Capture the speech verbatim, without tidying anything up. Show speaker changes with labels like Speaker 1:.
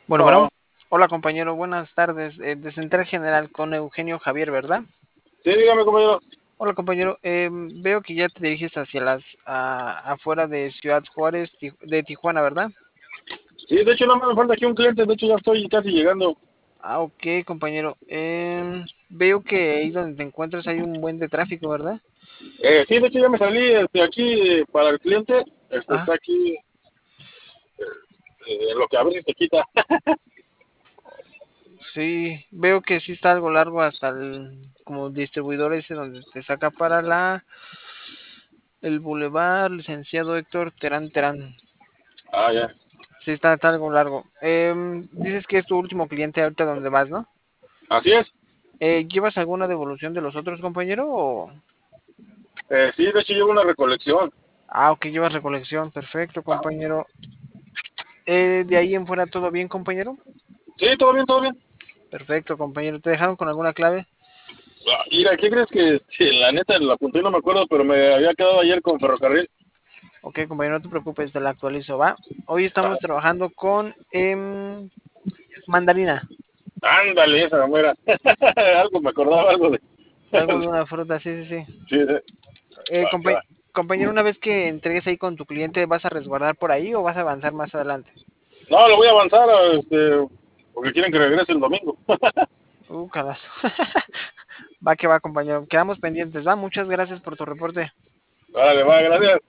Speaker 1: Bueno, bueno.
Speaker 2: No,
Speaker 1: Hola compañero, buenas tardes. Eh, de Central General con Eugenio Javier, ¿verdad?
Speaker 2: sí, dígame, compañero.
Speaker 1: Hola compañero, eh, veo que ya te diriges hacia las a- afuera de Ciudad Juárez, Tij- de Tijuana, ¿verdad?
Speaker 2: Sí, de hecho, no me falta aquí un cliente. De hecho, ya estoy casi llegando.
Speaker 1: Ah, ok, compañero. Em, veo que ahí donde te encuentras hay un buen de tráfico, ¿verdad?
Speaker 2: Eh, sí, de hecho, ya me salí este, aquí eh, para el cliente. Este
Speaker 1: Ah,
Speaker 2: está aquí eh, en lo que a ver si se quita.
Speaker 1: sí, veo que sí está algo largo hasta el como distribuidor ese donde te saca para la el Boulevard Licenciado Héctor Terán Terán.
Speaker 2: Ah, ya.
Speaker 1: Sí, está, está algo largo. Em, dices que es tu último cliente ahorita donde vas, ¿no?
Speaker 2: Así es.
Speaker 1: Eh, ¿llevas alguna devolución de los otros, compañero? O...
Speaker 2: Eh, sí, de hecho, llevo una recolección.
Speaker 1: Ah, ok, llevas recolección. Perfecto, compañero. Eh, de ahí en fuera, ¿todo bien, compañero?
Speaker 2: Sí, todo bien, todo bien.
Speaker 1: Perfecto, compañero. ¿Te dejaron con alguna clave?
Speaker 2: Ah, mira, ¿qué crees que este, la neta la apunté? No me acuerdo, pero me había quedado ayer con ferrocarril.
Speaker 1: Ok, compañero, no te preocupes, te la actualizo, ¿va? Hoy estamos trabajando con em, mandarina.
Speaker 2: Ándale, esa muera. Algo me acordaba, algo de.
Speaker 1: Algo de una fruta, sí, sí, sí.
Speaker 2: Sí, sí.
Speaker 1: Eh,
Speaker 2: Va, que
Speaker 1: compa-
Speaker 2: va.
Speaker 1: compañero, una vez que entregues ahí con tu cliente, ¿vas a resguardar por ahí o vas a avanzar más adelante?
Speaker 2: No, lo voy a avanzar, este, porque quieren que regrese el domingo.
Speaker 1: Uh, carajo. Va que va, compañero. Quedamos pendientes, va. Muchas gracias por tu reporte.
Speaker 2: Vale, va, gracias.